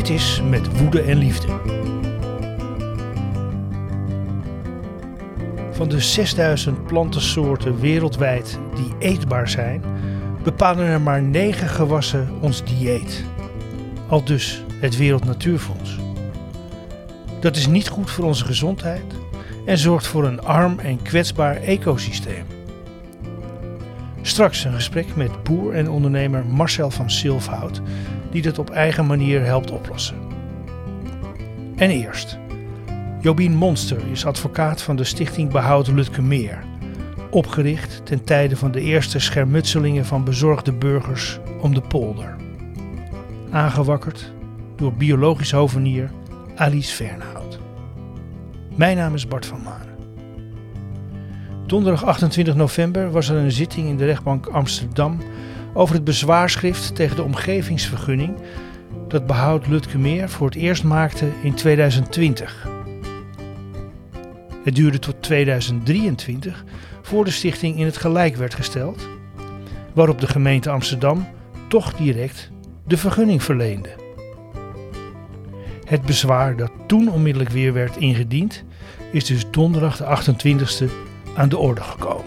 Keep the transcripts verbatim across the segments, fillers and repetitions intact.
Dit is Met Woede en Liefde. Van de zesduizend plantensoorten wereldwijd die eetbaar zijn, bepalen er maar negen gewassen ons dieet. Aldus het Wereld Natuurfonds. Dat is niet goed voor onze gezondheid en zorgt voor een arm en kwetsbaar ecosysteem. Straks een gesprek met boer en ondernemer Marcel van Silfhout, die dat op eigen manier helpt oplossen. En eerst, Jobien Monster is advocaat van de Stichting Behoud Lutkemeer, opgericht ten tijde van de eerste schermutselingen van bezorgde burgers om de polder. Aangewakkerd door biologisch hovenier Alice Fernhout. Mijn naam is Bart van Manen. Donderdag achtentwintig november was er een zitting in de rechtbank Amsterdam over het bezwaarschrift tegen de omgevingsvergunning dat Behoud Lutkemeer voor het eerst maakte in tweeduizend twintig. Het duurde tot tweeduizend drieëntwintig voor de stichting in het gelijk werd gesteld, waarop de gemeente Amsterdam toch direct de vergunning verleende. Het bezwaar dat toen onmiddellijk weer werd ingediend, is dus donderdag de achtentwintigste aan de orde gekomen.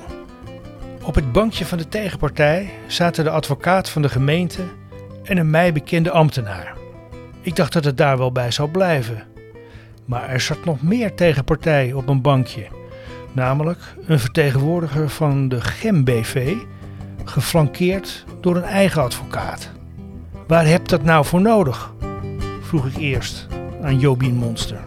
Op het bankje van de tegenpartij zaten de advocaat van de gemeente en een mij bekende ambtenaar. Ik dacht dat het daar wel bij zou blijven. Maar er zat nog meer tegenpartij op een bankje. Namelijk een vertegenwoordiger van de G E M B V, geflankeerd door een eigen advocaat. Waar heb dat nou voor nodig? Vroeg ik eerst aan Jobien Monster.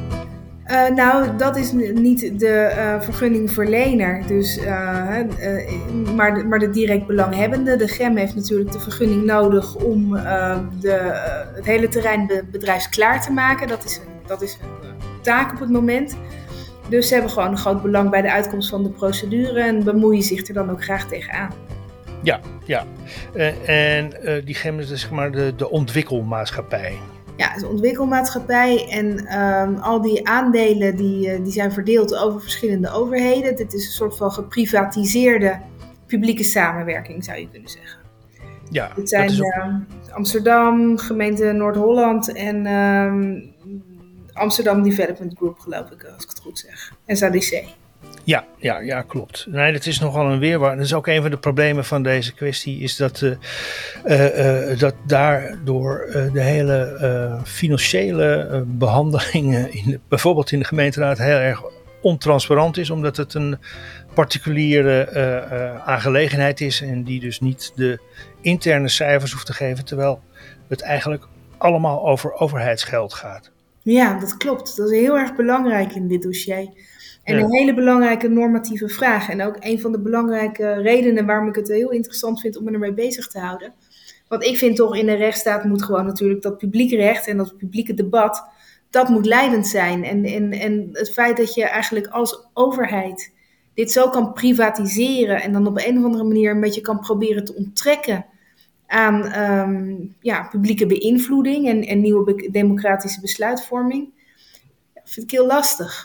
Uh, nou, dat is niet de uh, vergunningverlener, dus, uh, uh, maar, de, maar de direct belanghebbende. De G E M heeft natuurlijk de vergunning nodig om uh, de, uh, het hele terrein be- bedrijfsklaar te maken. Dat is, een, dat is een uh, taak op het moment. Dus ze hebben gewoon een groot belang bij de uitkomst van de procedure en bemoeien zich er dan ook graag tegenaan. Ja, ja. Uh, en uh, die G E M is dus, zeg maar de, de ontwikkelmaatschappij. Ja, het is een ontwikkelmaatschappij en um, al die aandelen die, uh, die zijn verdeeld over verschillende overheden. Dit is een soort van geprivatiseerde publieke samenwerking, zou je kunnen zeggen. Ja, het zijn dat is ook... uh, Amsterdam, gemeente Noord-Holland en uh, Amsterdam Development Group, geloof ik, als ik het goed zeg. En S A D C. Ja, ja, ja, klopt. Nee, dat is nogal een weerwaar. Dat is ook een van de problemen van deze kwestie, is dat, uh, uh, uh, dat daardoor uh, de hele uh, financiële uh, behandelingen, in de, bijvoorbeeld in de gemeenteraad, heel erg ontransparant is, omdat het een particuliere uh, uh, aangelegenheid is en die dus niet de interne cijfers hoeft te geven, terwijl het eigenlijk allemaal over overheidsgeld gaat. Ja, dat klopt. Dat is heel erg belangrijk in dit dossier. En ja. Een hele belangrijke normatieve vraag. En ook een van de belangrijke redenen waarom ik het heel interessant vind om me ermee bezig te houden. Want ik vind toch in een rechtsstaat moet gewoon natuurlijk dat publieke recht en dat publieke debat, dat moet leidend zijn. En, en, en het feit dat je eigenlijk als overheid dit zo kan privatiseren en dan op een of andere manier een beetje kan proberen te onttrekken aan um, ja, publieke beïnvloeding en, en nieuwe be- democratische besluitvorming, vind ik heel lastig.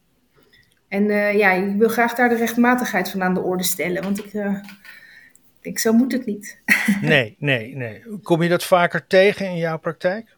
En uh, ja, ik wil graag daar de rechtmatigheid van aan de orde stellen, want ik uh, denk, zo moet het niet. nee, nee, nee. Kom je dat vaker tegen in jouw praktijk?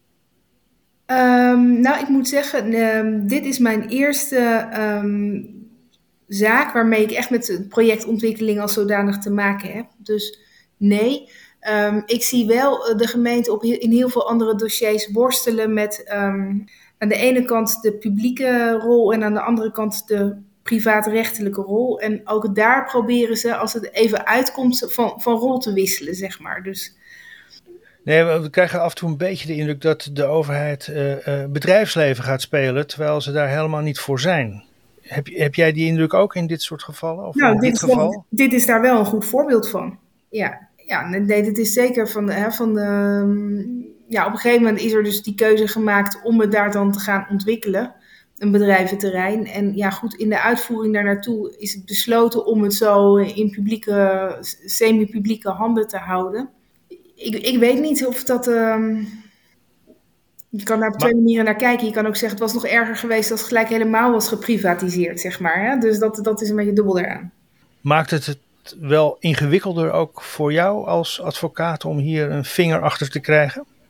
Um, nou, ik moet zeggen, um, dit is mijn eerste um, zaak waarmee ik echt met projectontwikkeling als zodanig te maken heb. Dus nee, um, ik zie wel de gemeente op, in heel veel andere dossiers worstelen met um, aan de ene kant de publieke rol en aan de andere kant de privaatrechtelijke rol. En ook daar proberen ze, als het even uitkomt, van, van rol te wisselen, zeg maar. Dus... Nee, we krijgen af en toe een beetje de indruk dat de overheid uh, uh, bedrijfsleven gaat spelen, terwijl ze daar helemaal niet voor zijn. Heb, heb jij die indruk ook in dit soort gevallen? Of nou, in dit, dit is geval? wel, dit is daar wel een goed voorbeeld van. Ja, ja nee, dit is zeker van de... Hè, van de ja, op een gegeven moment is er dus die keuze gemaakt om het daar dan te gaan ontwikkelen. Een bedrijventerrein. En ja, goed, in de uitvoering daar naartoe is het besloten om het zo in publieke, semi-publieke handen te houden. Ik, ik weet niet of dat... Um, je kan daar op maar, twee manieren naar kijken. Je kan ook zeggen, het was nog erger geweest als het gelijk helemaal was geprivatiseerd, zeg maar. Hè? Dus dat, dat is een beetje dubbel eraan. Maakt het het wel ingewikkelder ook voor jou als advocaat om hier een vinger achter te krijgen?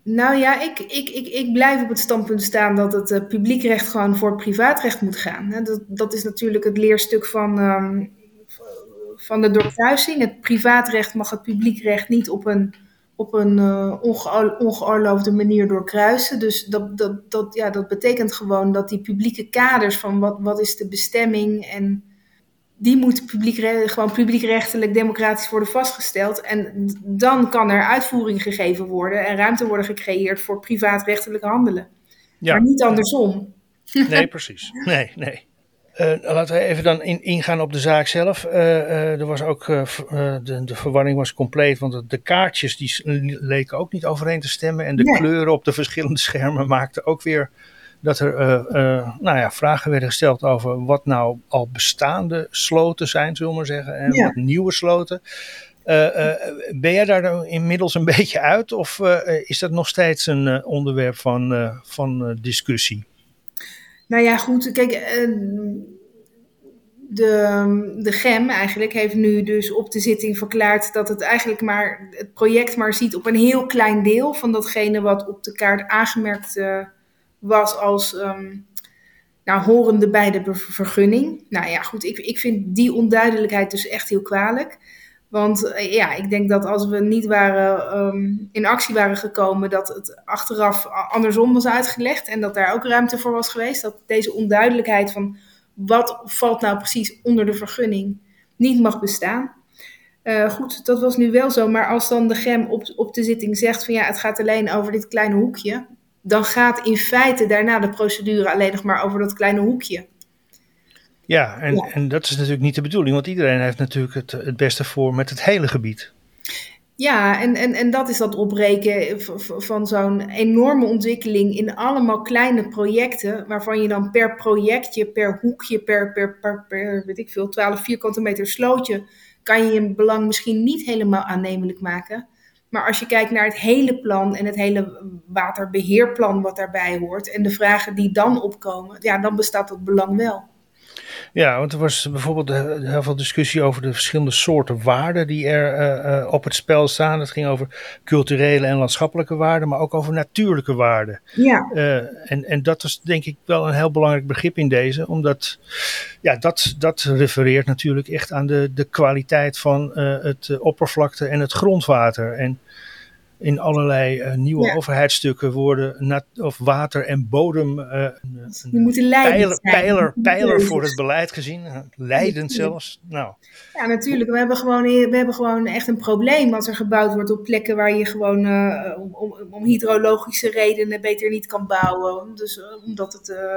Nou ja, ik, ik, ik, ik blijf op het standpunt staan dat het uh, publiekrecht gewoon voor het privaatrecht moet gaan. Hè. Dat, dat is natuurlijk het leerstuk van, um, van de doorkruising. Het privaatrecht mag het publiekrecht niet op een, op een uh, ongeoor, ongeoorloofde manier doorkruisen. Dus dat, dat, dat, ja, dat betekent gewoon dat die publieke kaders van wat, wat is de bestemming en die moet publiek, gewoon publiekrechtelijk democratisch worden vastgesteld. En dan kan er uitvoering gegeven worden en ruimte worden gecreëerd voor privaatrechtelijk handelen. Ja. Maar niet andersom. Nee, precies. Nee, nee. Uh, laten we even dan in, ingaan op de zaak zelf. Uh, uh, er was ook, uh, de, de verwarring was compleet, want de kaartjes die leken ook niet overeen te stemmen. En de nee. kleuren op de verschillende schermen maakten ook weer dat er uh, uh, nou ja, vragen werden gesteld over wat nou al bestaande sloten zijn, zullen we maar zeggen, en ja. wat nieuwe sloten. Uh, uh, ben jij daar nou inmiddels een beetje uit of uh, is dat nog steeds een uh, onderwerp van, uh, van uh, discussie? Nou ja, goed, kijk, uh, de, de G E M eigenlijk heeft nu dus op de zitting verklaard dat het eigenlijk maar het project maar ziet op een heel klein deel van datgene wat op de kaart aangemerkt uh, was als um, nou, horende bij de vergunning. Nou ja, goed, ik, ik vind die onduidelijkheid dus echt heel kwalijk. Want uh, ja, ik denk dat als we niet waren, um, in actie waren gekomen, dat het achteraf andersom was uitgelegd en dat daar ook ruimte voor was geweest. Dat deze onduidelijkheid van wat valt nou precies onder de vergunning niet mag bestaan. Uh, goed, dat was nu wel zo, maar als dan de G E M op, op de zitting zegt van ja, het gaat alleen over dit kleine hoekje, dan gaat in feite daarna de procedure alleen nog maar over dat kleine hoekje. Ja, en, ja. en dat is natuurlijk niet de bedoeling, want iedereen heeft natuurlijk het, het beste voor met het hele gebied. Ja, en, en, en dat is dat opbreken van zo'n enorme ontwikkeling in allemaal kleine projecten, waarvan je dan per projectje, per hoekje, per, per, per, per weet ik veel, twaalf vierkante meter slootje, kan je je belang misschien niet helemaal aannemelijk maken. Maar als je kijkt naar het hele plan en het hele waterbeheerplan wat daarbij hoort en de vragen die dan opkomen, ja, dan bestaat dat belang wel. Ja, want er was bijvoorbeeld heel veel discussie over de verschillende soorten waarden die er uh, uh, op het spel staan. Het ging over culturele en landschappelijke waarden, maar ook over natuurlijke waarden. Ja. Uh, en, en dat is denk ik wel een heel belangrijk begrip in deze, omdat ja, dat, dat refereert natuurlijk echt aan de, de kwaliteit van uh, het uh, oppervlakte en het grondwater. En in allerlei uh, nieuwe ja. overheidsstukken worden nat- of water en bodem uh, een pijler, pijler, pijler voor het beleid gezien. Uh, leidend zelfs. Nou. Ja, natuurlijk. We hebben, gewoon, we hebben gewoon echt een probleem als er gebouwd wordt op plekken waar je gewoon uh, om, om hydrologische redenen beter niet kan bouwen. Dus uh, omdat het uh,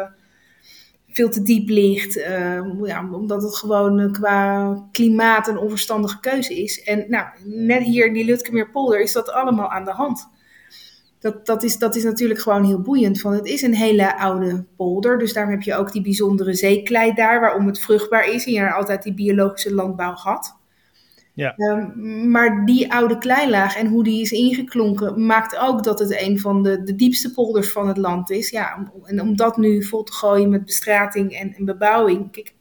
veel te diep ligt. Uh, ja, omdat het gewoon uh, qua klimaat een onverstandige keuze is. En nou, net hier in die Lutkemeerpolder is dat allemaal aan de hand. Dat, dat, is, dat is natuurlijk gewoon heel boeiend. Want het is een hele oude polder. Dus daarom heb je ook die bijzondere zeeklei daar, waarom het vruchtbaar is. En je er altijd die biologische landbouw had. Ja. Um, maar die oude kleilaag en hoe die is ingeklonken maakt ook dat het een van de, de diepste polders van het land is. Ja, om, en om dat nu vol te gooien met bestrating en, en bebouwing. Kijk,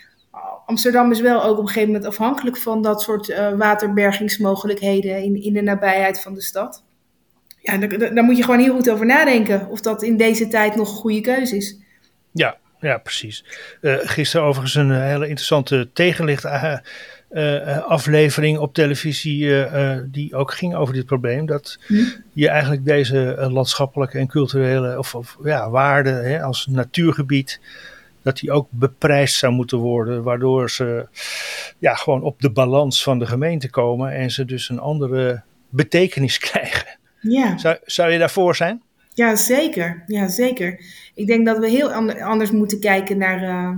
Amsterdam is wel ook op een gegeven moment afhankelijk van dat soort uh, waterbergingsmogelijkheden in, in de nabijheid van de stad. Ja, daar, daar moet je gewoon heel goed over nadenken of dat in deze tijd nog een goede keuze is. Ja, ja precies. Uh, gisteren overigens een hele interessante tegenlicht uh, uh, aflevering op televisie uh, uh, die ook ging over dit probleem. Dat hm? je eigenlijk deze uh, landschappelijke en culturele of, of ja, waarden hè, als natuurgebied, dat die ook beprijsd zou moeten worden, waardoor ze ja, gewoon op de balans van de gemeente komen en ze dus een andere betekenis krijgen. Ja. Zou, zou je daarvoor zijn? Ja, zeker. Ja, zeker. Ik denk dat we heel anders moeten kijken naar, uh,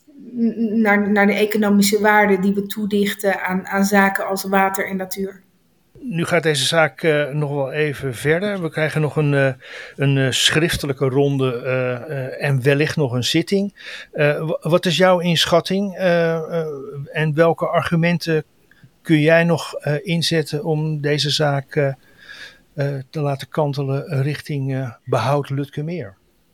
naar, naar de economische waarde die we toedichten aan, aan zaken als water en natuur. Nu gaat deze zaak uh, nog wel even verder. We krijgen nog een, uh, een uh, schriftelijke ronde uh, uh, en wellicht nog een zitting. Uh, w- wat is jouw inschatting uh, uh, en welke argumenten kun jij nog uh, inzetten om deze zaak uh, uh, te laten kantelen richting uh, behoud Lutkemeer?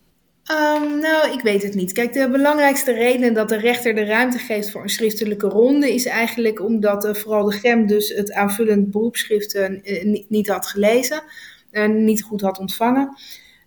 Um, nou, ik weet het niet. Kijk, de belangrijkste reden dat de rechter de ruimte geeft voor een schriftelijke ronde is eigenlijk omdat uh, vooral de G E M dus het aanvullend beroepsschrift uh, niet, niet had gelezen. uh, niet goed had ontvangen.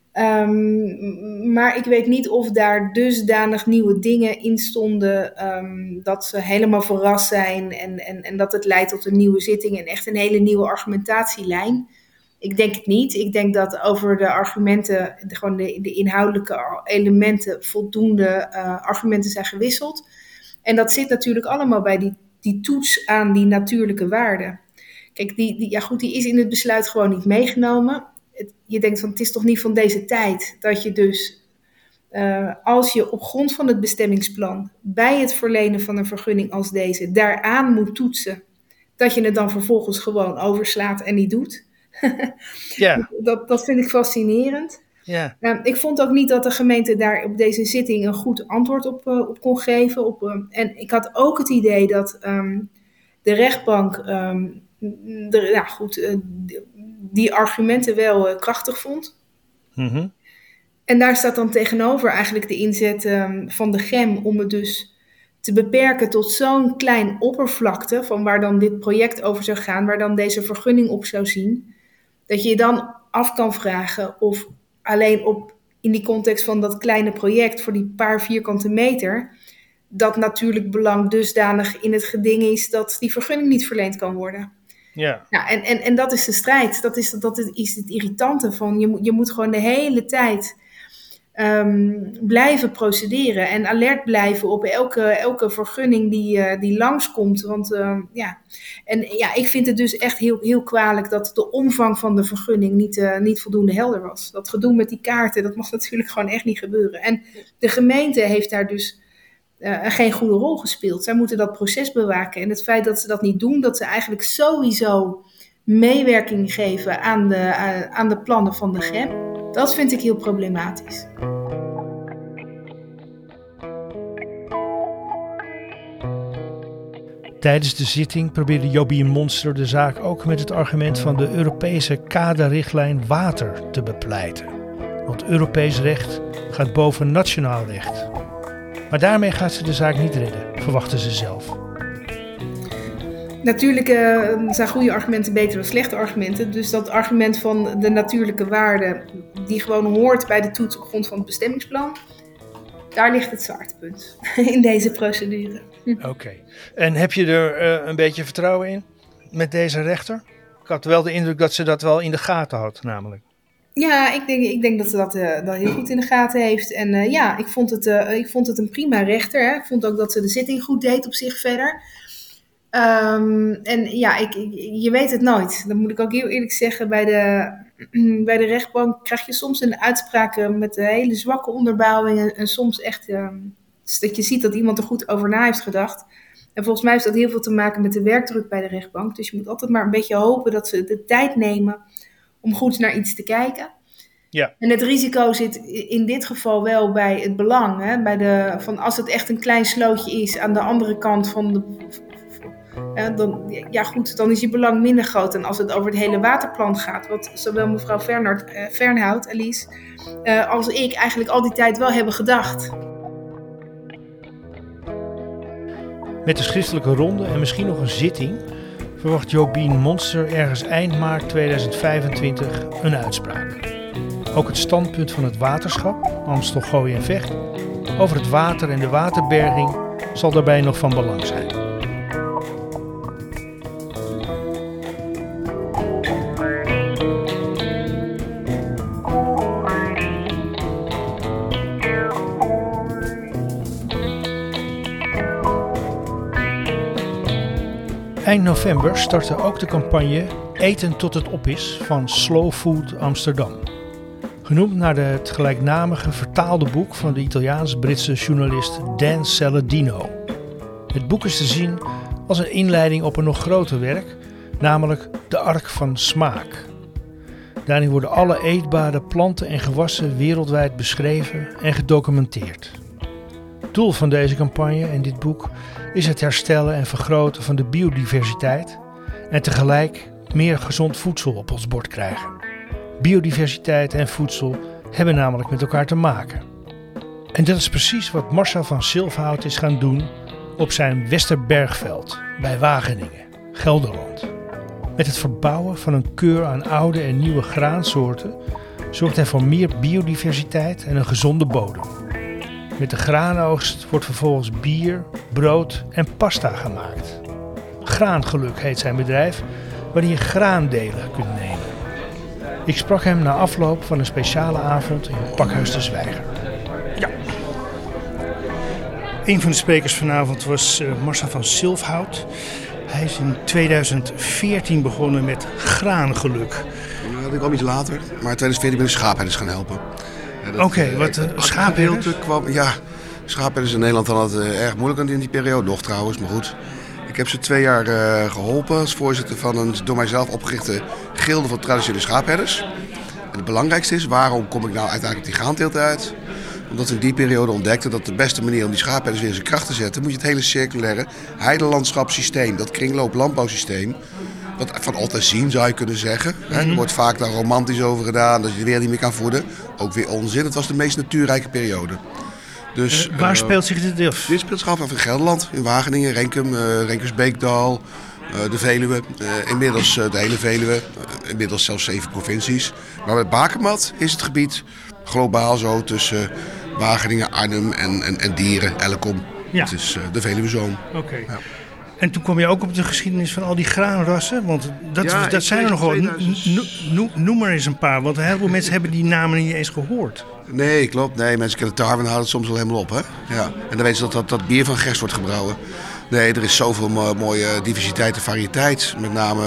Um, maar ik weet niet of daar dusdanig nieuwe dingen in stonden um, dat ze helemaal verrast zijn en, en, en dat het leidt tot een nieuwe zitting en echt een hele nieuwe argumentatielijn. Ik denk het niet. Ik denk dat over de argumenten, de, gewoon de, de inhoudelijke elementen, voldoende uh, argumenten zijn gewisseld. En dat zit natuurlijk allemaal bij die, die toets aan die natuurlijke waarden. Kijk, die, die, ja goed, die is in het besluit gewoon niet meegenomen. Het, je denkt van, het is toch niet van deze tijd dat je dus, uh, als je op grond van het bestemmingsplan bij het verlenen van een vergunning als deze daaraan moet toetsen, dat je het dan vervolgens gewoon overslaat en niet doet. Ja. dat, dat vind ik fascinerend. Ja. Uh, ik vond ook niet dat de gemeente daar op deze zitting een goed antwoord op, uh, op kon geven. Op, uh, en ik had ook het idee dat um, de rechtbank um, de, ja, goed, uh, die, die argumenten wel uh, krachtig vond. Mm-hmm. En daar staat dan tegenover eigenlijk de inzet um, van de G E M om het dus te beperken tot zo'n klein oppervlakte van waar dan dit project over zou gaan, waar dan deze vergunning op zou zien, dat je je dan af kan vragen of alleen op in die context van dat kleine project voor die paar vierkante meter, dat natuurlijk belang dusdanig in het geding is dat die vergunning niet verleend kan worden. Ja. Nou, en, en, en dat is de strijd. Dat is, dat is het irritante van. Je moet, je moet gewoon de hele tijd um, blijven procederen en alert blijven op elke, elke vergunning die, uh, die langskomt. Want uh, ja, en ja, ik vind het dus echt heel, heel kwalijk dat de omvang van de vergunning niet, uh, niet voldoende helder was. Dat gedoe met die kaarten, dat mag natuurlijk gewoon echt niet gebeuren. En de gemeente heeft daar dus Uh, geen goede rol gespeeld. Zij moeten dat proces bewaken. En het feit dat ze dat niet doen, dat ze eigenlijk sowieso meewerking geven aan de, uh, aan de plannen van de G E M, dat vind ik heel problematisch. Tijdens de zitting probeerde Jobien Monster de zaak ook met het argument van de Europese kaderrichtlijn water te bepleiten. Want Europees recht gaat boven nationaal recht. Maar daarmee gaat ze de zaak niet redden, verwachten ze zelf. Natuurlijk uh, zijn goede argumenten beter dan slechte argumenten. Dus dat argument van de natuurlijke waarde, die gewoon hoort bij de toets op grond van het bestemmingsplan, daar ligt het zwaartepunt in deze procedure. Oké. Okay. En heb je er uh, een beetje vertrouwen in met deze rechter? Ik had wel de indruk dat ze dat wel in de gaten had, namelijk. Ja, ik denk, ik denk dat ze dat, uh, dat heel goed in de gaten heeft. En uh, ja, ik vond, het, uh, ik vond het een prima rechter. Hè. Ik vond ook dat ze de zitting goed deed op zich verder. Um, en ja, ik, ik, je weet het nooit. Dat moet ik ook heel eerlijk zeggen. Bij de, bij de rechtbank krijg je soms een uitspraak met een hele zwakke onderbouwing. En, en soms echt uh, dat je ziet dat iemand er goed over na heeft gedacht. En volgens mij heeft dat heel veel te maken met de werkdruk bij de rechtbank. Dus je moet altijd maar een beetje hopen dat ze de tijd nemen om goed naar iets te kijken. Ja. En het risico zit in dit geval wel bij het belang. Hè? Bij de, van als het echt een klein slootje is aan de andere kant van de... Uh, dan, ja goed, dan is je belang minder groot dan als het over het hele waterplan gaat. Wat zowel mevrouw Fernhout, uh, Fernhout Alice, uh, als ik eigenlijk al die tijd wel hebben gedacht. Met de schriftelijke ronde en misschien nog een zitting verwacht Jobien Monster ergens eind maart tweeduizend vijfentwintig een uitspraak. Ook het standpunt van het waterschap, Amstel, Gooi en Vecht, over het water en de waterberging zal daarbij nog van belang zijn. Eind november startte ook de campagne Eten tot het op is van Slow Food Amsterdam. Genoemd naar de, het gelijknamige vertaalde boek van de Italiaans-Britse journalist Dan Saladino. Het boek is te zien als een inleiding op een nog groter werk, namelijk de Ark van Smaak. Daarin worden alle eetbare planten en gewassen wereldwijd beschreven en gedocumenteerd. Het doel van deze campagne en dit boek is het herstellen en vergroten van de biodiversiteit en tegelijk meer gezond voedsel op ons bord krijgen. Biodiversiteit en voedsel hebben namelijk met elkaar te maken. En dat is precies wat Marcel van Silverhout is gaan doen op zijn Westerbergveld bij Wageningen, Gelderland. Met het verbouwen van een keur aan oude en nieuwe graansoorten zorgt hij voor meer biodiversiteit en een gezonde bodem. Met de graanoogst wordt vervolgens bier, brood en pasta gemaakt. Graangeluk heet zijn bedrijf, waarin je graandelen kunt nemen. Ik sprak hem na afloop van een speciale avond in Pakhuis de Zwijger. Ja. Een van de sprekers vanavond was uh, Marcel van Silfhout. Hij is in tweeduizend veertien begonnen met graangeluk. Nou, dat kwam iets later, maar in tweeduizend veertien ben ik schaapherders gaan helpen. Oké, okay, wat uh, schaapherders? Kwam, ja, schaapherders in Nederland hadden het uh, erg moeilijk in die periode, nog trouwens, maar goed. Ik heb ze twee jaar uh, geholpen als voorzitter van een door mijzelf opgerichte gilde van traditionele schaapherders. En het belangrijkste is, waarom kom ik nou uiteindelijk op die graanteelt uit? Omdat we in die periode ontdekten dat de beste manier om die schaapherders weer in zijn kracht te zetten, moet je het hele circulaire heidelandschapssysteem, dat kringlooplandbouwsysteem, wat van altijd zien zou je kunnen zeggen. Hè? Er wordt vaak daar romantisch over gedaan, dat je de weer niet meer kan voeden. Ook weer onzin, het was de meest natuurrijke periode. Dus, uh, waar uh, speelt zich dit af? Dit speelt zich af in Gelderland, in Wageningen, Renkum, uh, Renkersbeekdal, uh, de Veluwe, uh, inmiddels uh, de hele Veluwe, uh, inmiddels zelfs zeven provincies. Maar met Bakermat is het gebied globaal zo tussen uh, Wageningen, Arnhem en, en, en Dieren, Elkom. Ja. Het is uh, de Veluwezoom. Oké. Okay. Ja. En toen kwam je ook op de geschiedenis van al die graanrassen, want dat, ja, dat zijn er nog wel. No, noem maar eens een paar, want een heleboel mensen hebben die namen niet eens gehoord. Nee, klopt. Nee, mensen kennen tarwe en houden het soms wel helemaal op. Hè? Ja. En dan weten ze dat, dat dat bier van gerst wordt gebrouwen. Nee, er is zoveel mo- mooie diversiteit en variëteit. Met name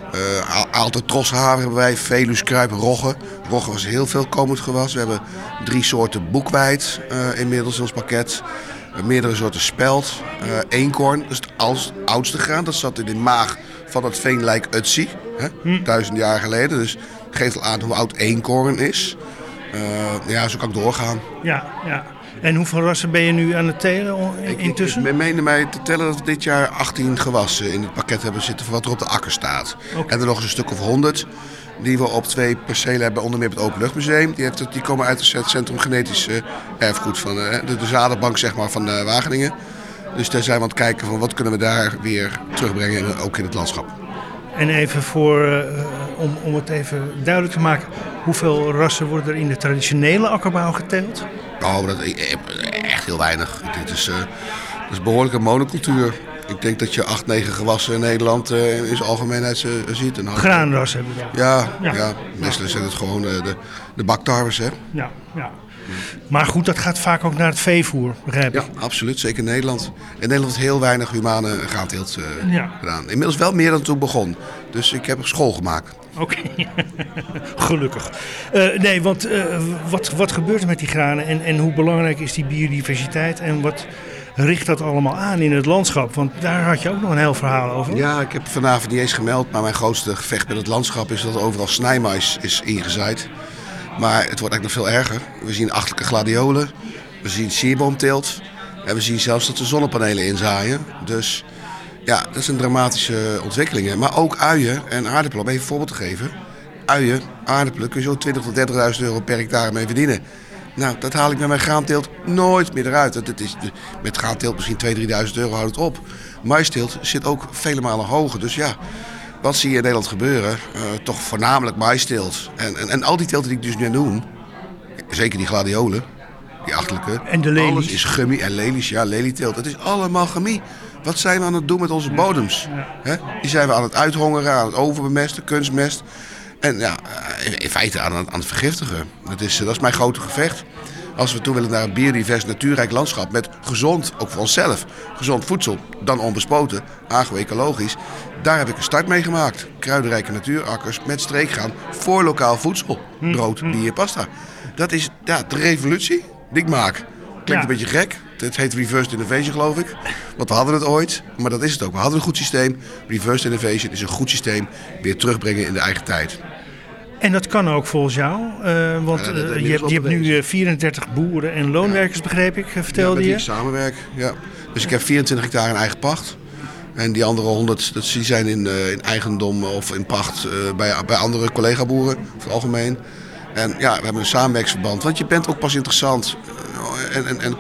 uh, Aalten Troshaven hebben wij, Veluws Kruip, Rogge. Rogge was heel veelkomend gewas. We hebben drie soorten boekweit uh, inmiddels in ons pakket. Meerdere soorten spelt, uh, eenkorn, dat is het oudste, oudste graan. Dat zat in de maag van het veenlijk Utsi, hè, hm. duizend jaar geleden. Dus geeft al aan hoe oud eenkorn is. Uh, ja, zo kan ik doorgaan. Ja, ja. En hoeveel rassen ben je nu aan het telen intussen? Ik, ik meende mij te tellen dat we dit jaar achttien gewassen in het pakket hebben zitten van wat er op de akker staat. Okay. En er nog eens een stuk of honderd die we op twee percelen hebben, onder meer op het Openluchtmuseum. Die, heeft, die komen uit het Centrum Genetisch uh, Erfgoed van uh, de, de zadenbank zeg maar, van uh, Wageningen. Dus daar zijn we aan het kijken van wat kunnen we daar weer terugbrengen, in, ook in het landschap. En even voor, uh, om, om het even duidelijk te maken, hoeveel rassen worden er in de traditionele akkerbouw geteeld? Oh, dat is echt heel weinig. Dit is, uh, dat is behoorlijk een monocultuur. Ik denk dat je acht, negen gewassen in Nederland uh, in zijn algemeenheid uh, ziet. En graanrassen hebben we dan. Ja, ja. ja, meestal zijn het gewoon uh, de, de baktarwes. Hè? Ja, ja. Maar goed, dat gaat vaak ook naar het veevoer, begrijp ik? Ja, absoluut. Zeker in Nederland. In Nederland wordt heel weinig humane graanteelt uh, ja. gedaan. Inmiddels wel meer dan toen begon. Dus ik heb school gemaakt. Oké, okay. Gelukkig. Uh, nee, want uh, wat, wat gebeurt er met die granen en, en hoe belangrijk is die biodiversiteit en wat richt dat allemaal aan in het landschap? Want daar had je ook nog een heel verhaal over. Ja, ik heb vanavond niet eens gemeld, maar mijn grootste gevecht met het landschap is dat er overal snijmais is ingezaaid. Maar het wordt eigenlijk nog veel erger. We zien achtelijke gladiolen, we zien sierboomteelt en we zien zelfs dat we zonnepanelen inzaaien. Dus ja, dat zijn dramatische ontwikkelingen. Maar ook uien en aardappelen, om even een voorbeeld te geven. Uien, aardappelen kun je zo twintigduizend tot dertigduizend euro per hectare mee verdienen. Nou, dat haal ik met mijn graanteelt nooit meer eruit. Dat is, met graanteelt misschien tweeduizend, drieduizend euro houdt het op. Maisteelt zit ook vele malen hoger. Dus ja, wat zie je in Nederland gebeuren? Uh, toch voornamelijk maisteelt. En, en, en al die teelten die ik dus nu noem, zeker die gladiolen, die achtelijke. En de lelies. Alles is chemie en lelies, ja, lelieteelt. Het is allemaal chemie. Wat zijn we aan het doen met onze bodems? He? Die zijn we aan het uithongeren, aan het overbemesten, kunstmest. En ja, in feite aan het, aan het vergiftigen. Dat is, dat is mijn grote gevecht. Als we toe willen naar een biodivers, natuurrijk landschap met gezond, ook voor onszelf, gezond voedsel, dan onbespoten, agro-ecologisch. Daar heb ik een start mee gemaakt. Kruidenrijke natuurakkers met streekgraan voor lokaal voedsel. Brood, bier, pasta. Dat is ja, de revolutie die ik maak. Klinkt ja. een beetje gek. Het heet reversed innovation, geloof ik. Want we hadden het ooit, maar dat is het ook. We hadden een goed systeem. Reversed innovation is een goed systeem. Weer terugbrengen in de eigen tijd. En dat kan ook volgens jou, uh, want ja, uh, je, hebt, je hebt nu uh, vierendertig boeren en loonwerkers, begreep ik, vertelde ja, je? Ja, samenwerk. Ja. Dus ik heb vierentwintig hectare in eigen pacht. En die andere honderd, dat, die zijn in, uh, in eigendom of in pacht uh, bij, bij andere collega-boeren, voor het algemeen. En ja, we hebben een samenwerksverband, want je bent ook pas interessant uh, en, en, en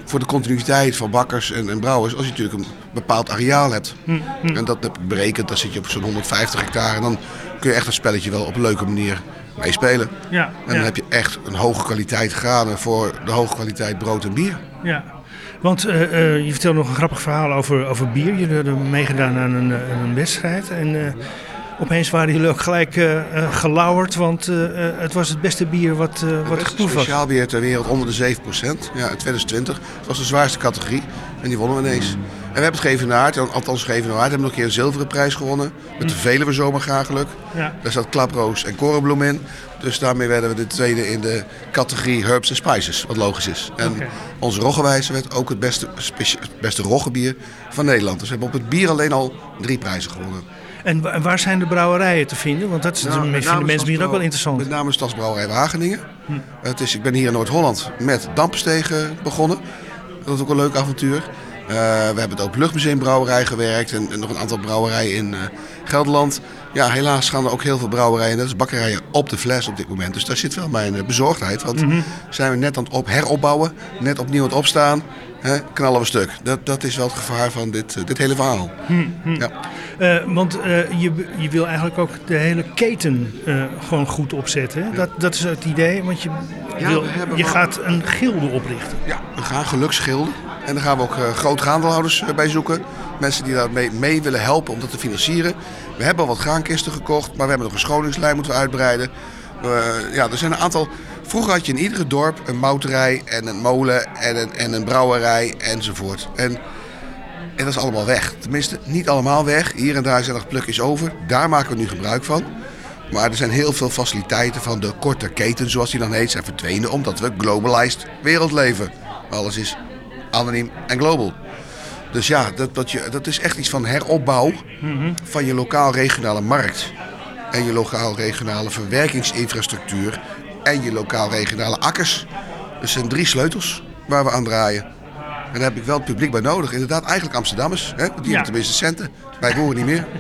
voor de continuïteit van bakkers en, en brouwers als je natuurlijk een bepaald areaal hebt. Hm, hm. En dat heb ik berekend, dan zit je op zo'n honderdvijftig hectare en dan kun je echt een spelletje wel op een leuke manier meespelen. Ja, en dan ja. heb je echt een hoge kwaliteit granen voor de hoge kwaliteit brood en bier. Ja, want uh, uh, je vertelde nog een grappig verhaal over, over bier. Jullie hadden meegedaan aan een, uh, een wedstrijd en uh, opeens waren jullie ook gelijk uh, uh, gelauwerd, want uh, uh, het was het beste bier wat, uh, wat geproefd was. Speciaal bier ter wereld onder de zeven procent. Ja, in twintig twintig. Het was de zwaarste categorie en die wonnen we ineens. En we hebben het geëvenaard, althans geëvenaard, hebben nog een keer een zilveren prijs gewonnen. Met de Veluwe Zomergaargeluk. Ja. Daar zat klaproos en korenbloem in. Dus daarmee werden we de tweede in de categorie Herbs and Spices, wat logisch is. En Okay. onze Roggewijzer werd ook het beste, speci- beste roggebier van Nederland. Dus we hebben op het bier alleen al drie prijzen gewonnen. En wa- waar zijn de brouwerijen te vinden? Want dat is, Nou, dat met vinden name mensen hier ook wel Stadsbrouw- interessant. Met name Stadsbrouwerij Wageningen. Hm. Het is, ik ben hier in Noord-Holland met Dampenstegen begonnen. Dat is ook een leuk avontuur. Uh, we hebben ook Luchtmuseum Brouwerij gewerkt en, en nog een aantal brouwerijen in uh, Gelderland. Ja, helaas gaan er ook heel veel brouwerijen, dat is bakkerijen op de fles op dit moment. Dus daar zit wel mijn uh, bezorgdheid. Want mm-hmm. zijn we net aan het op heropbouwen, net opnieuw aan het opstaan, hè, knallen we stuk. Dat, dat is wel het gevaar van dit, uh, dit hele verhaal. Mm-hmm. Ja. Uh, want uh, je, je wil eigenlijk ook de hele keten uh, gewoon goed opzetten. Hè? Ja. Dat, dat is het idee, want je, ja, wil, je wel... gaat een gilde oprichten. Ja, we gaan geluksgilden. En daar gaan we ook uh, grote graandeelhouders uh, bij zoeken. Mensen die daar mee, mee willen helpen om dat te financieren. We hebben al wat graankisten gekocht, maar we hebben nog een scholingslijn moeten we uitbreiden. Uh, ja, er zijn een aantal... Vroeger had je in iedere dorp een mouterij en een molen en een, en een brouwerij enzovoort. En, en dat is allemaal weg. Tenminste, niet allemaal weg. Hier en daar zijn nog plukjes over. Daar maken we nu gebruik van. Maar er zijn heel veel faciliteiten van de korte keten, zoals die dan heet, zijn verdwenen omdat we globalized wereld leven. Alles is anoniem en global. Dus ja, dat, dat, je, dat is echt iets van heropbouw mm-hmm. van je lokaal-regionale markt. En je lokaal-regionale verwerkingsinfrastructuur. En je lokaal-regionale akkers. Dat zijn drie sleutels waar we aan draaien. En daar heb ik wel het publiek bij nodig. Inderdaad, eigenlijk Amsterdammers. Hè? Die hebben ja. tenminste centen. Wij boeren niet meer.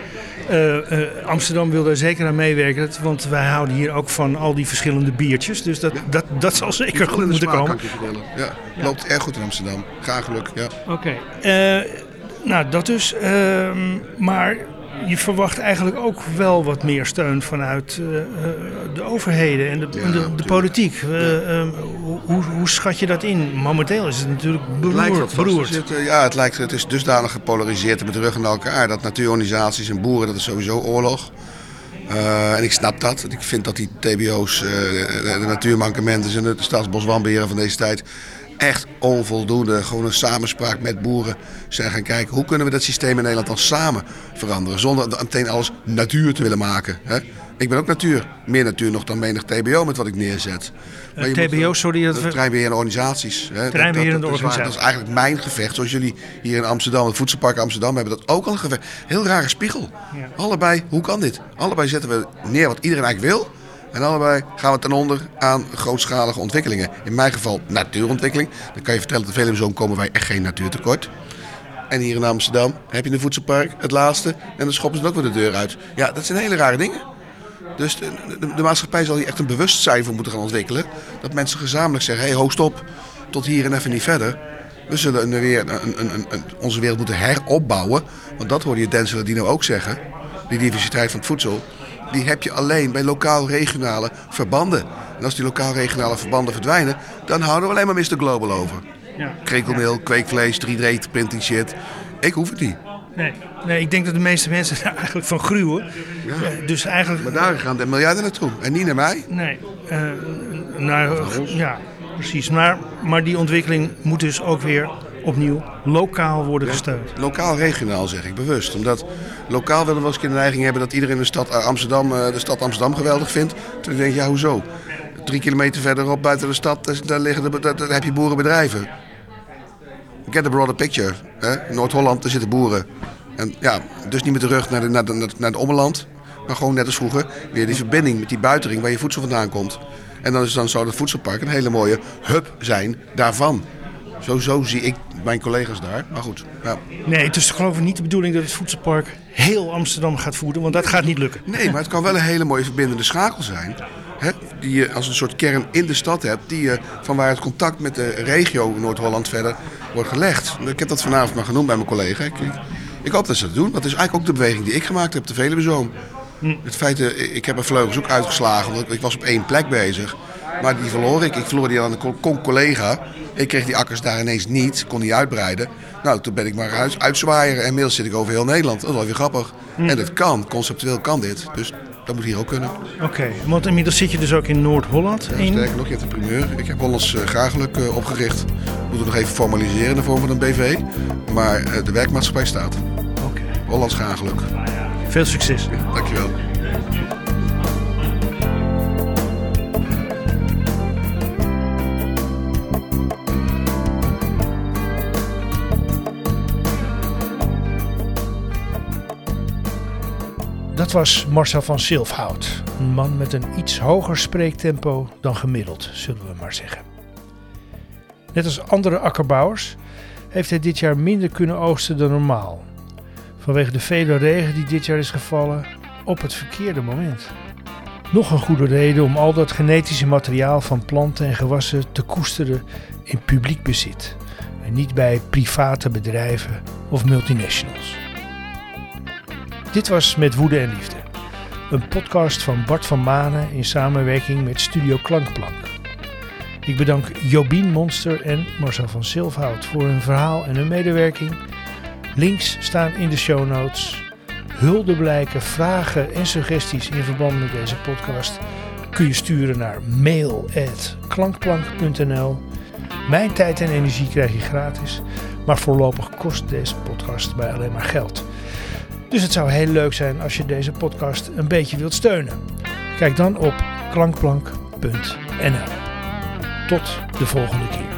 Uh, uh, Amsterdam wil daar zeker aan meewerken, want wij houden hier ook van al die verschillende biertjes. Dus dat, ja. dat, dat zal zeker goed moeten komen. Ja, ja, loopt erg goed in Amsterdam. Graag geluk, ja. Oké, okay. uh, nou dat dus. Uh, maar je verwacht eigenlijk ook wel wat meer steun vanuit uh, de overheden en de, ja, de, de politiek. Uh, ja. uh, hoe, hoe schat je dat in? Momenteel is het natuurlijk beroerd. beroerd. Ja, het lijkt, het is dusdanig gepolariseerd en met de rug naar elkaar. Dat natuurorganisaties en boeren, dat is sowieso oorlog. Uh, en ik snap dat. Ik vind dat die T B O's, uh, de, de natuurmankementen en de staatsboswanbeheren van deze tijd echt onvoldoende. Gewoon een samenspraak met boeren zijn gaan kijken. Hoe kunnen we dat systeem in Nederland dan samen veranderen? Zonder meteen alles natuur te willen maken. Hè? Ik ben ook natuur. Meer natuur nog dan menig T B O met wat ik neerzet. Uh, T B O, moet, sorry. Dat terreinbeheerende organisaties. Hè? Terreinbeheerende dat, dat, dat, organisaties. Dat is eigenlijk mijn gevecht. Zoals jullie hier in Amsterdam, het Voedselpark Amsterdam, hebben dat ook al een gevecht. Heel rare spiegel. Ja. Allebei, hoe kan dit? Allebei zetten we neer wat iedereen eigenlijk wil. En allebei gaan we ten onder aan grootschalige ontwikkelingen. In mijn geval natuurontwikkeling. Dan kan je vertellen, dat de Veluwezoom komen wij echt geen natuurtekort. En hier in Amsterdam heb je een voedselpark, het laatste. En dan schoppen ze ook weer de deur uit. Ja, dat zijn hele rare dingen. Dus de, de, de maatschappij zal hier echt een bewustzijn voor moeten gaan ontwikkelen. Dat mensen gezamenlijk zeggen, hé, hey, ho, stop. Tot hier en even niet verder. We zullen een, weer, een, een, een, onze wereld moeten heropbouwen. Want dat hoorde je Denzel die nou ook zeggen. Die diversiteit van het voedsel. Die heb je alleen bij lokaal-regionale verbanden. En als die lokaal-regionale verbanden verdwijnen, dan houden we alleen maar mister Global over. Ja. Krekelmeel, kweekvlees, drie D printing shit. Ik hoef het niet. Nee, nee, ik denk dat de meeste mensen daar eigenlijk van gruwen. Ja. Dus eigenlijk, maar daar gaan de miljarden naartoe. En niet naar mij. Nee, uh, nou, ja, precies. Maar, maar die ontwikkeling moet dus ook weer opnieuw lokaal worden ja, gesteund. Lokaal-regionaal zeg ik bewust. Omdat lokaal willen we wel eens een de neiging hebben dat iedereen de stad Amsterdam, de stad Amsterdam geweldig vindt. Toen denk je, ja, hoezo? Drie kilometer verderop buiten de stad, daar, liggen de, daar, daar heb je boerenbedrijven. Get the broader picture. Hè? In Noord-Holland, daar zitten boeren. En ja, dus niet met de rug naar, de, naar, de, naar het ommeland. Maar gewoon net als vroeger weer die verbinding met die buitering waar je voedsel vandaan komt. En dan, is, dan zou het voedselpark een hele mooie hub zijn daarvan. Zo, zo zie ik mijn collega's daar. Maar goed. Ja. Nee, het is geloof ik niet de bedoeling dat het voedselpark heel Amsterdam gaat voeden. Want dat gaat niet lukken. Nee, maar het kan wel een hele mooie verbindende schakel zijn. Hè? die je als een soort kern in de stad hebt, die je van waar het contact met de regio Noord-Holland verder wordt gelegd. Ik heb dat vanavond maar genoemd bij mijn collega. Ik, ik hoop dat ze dat doen. Dat is eigenlijk ook de beweging die ik gemaakt heb, de Veluwezoom. Hm. Het feit, ik heb mijn vleugels ook uitgeslagen, want ik was op één plek bezig. Maar die verloor ik. Ik verloor die aan een collega. Ik kreeg die akkers daar ineens niet, kon niet uitbreiden. Nou, toen ben ik maar uit, uitzwaaieren en inmiddels zit ik over heel Nederland. Dat is wel weer grappig. Hm. En dat kan, conceptueel kan dit. Dus dat moet hier ook kunnen. Oké, okay, want inmiddels zit je dus ook in Noord-Holland. Ja, sterker nog, je hebt een primeur. Ik heb Hollands uh, Graaggeluk uh, opgericht. We moeten nog even formaliseren in de vorm van een B V. Maar uh, de werkmaatschappij staat. Oké. Okay. Hollands Graaggeluk. Veel succes. Ja, dankjewel. Dat was Marcel van Silfhout, een man met een iets hoger spreektempo dan gemiddeld, zullen we maar zeggen. Net als andere akkerbouwers heeft hij dit jaar minder kunnen oogsten dan normaal. Vanwege de vele regen die dit jaar is gevallen op het verkeerde moment. Nog een goede reden om al dat genetische materiaal van planten en gewassen te koesteren in publiek bezit. En niet bij private bedrijven of multinationals. Dit was Met Woede en Liefde. Een podcast van Bart van Manen in samenwerking met Studio Klankplank. Ik bedank Jobien Monster en Marcel van Silfhout voor hun verhaal en hun medewerking. Links staan in de show notes. Huldeblijken, vragen en suggesties in verband met deze podcast kun je sturen naar mail at klankplank punt n l. Mijn tijd en energie krijg je gratis, maar voorlopig kost deze podcast mij alleen maar geld. Dus het zou heel leuk zijn als je deze podcast een beetje wilt steunen. Kijk dan op klankplank punt n l. Tot de volgende keer.